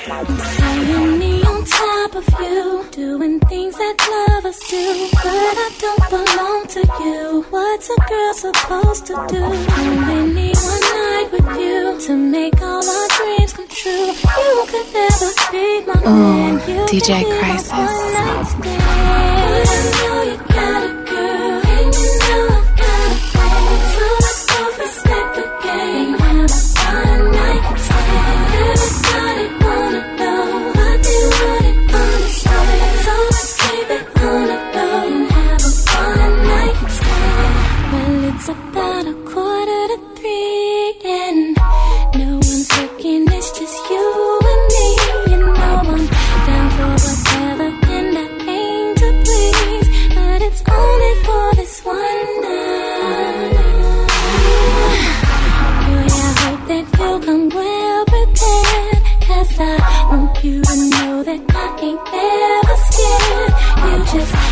I'm seeing me on top of you, doing things that lovers do, but I don't belong to you. What's a girl supposed to do? Only need one night with you to make all our dreams come true. You could never be my man. You DJ Crisis. But I know you got a girl, and you know I've got a man. So let's both respect the game. Have a fun night stand. Everybody wanna know, but they wouldn't understand. So let's keep it on the low and have a fun night stand. Well, it's about 2:45 and no one's looking, it's just you and me. You know I'm down for whatever and I aim to please, but it's only for this one night. Boy, I hope that you come well prepared, 'cause I want you to know that I ain't ever scared. You just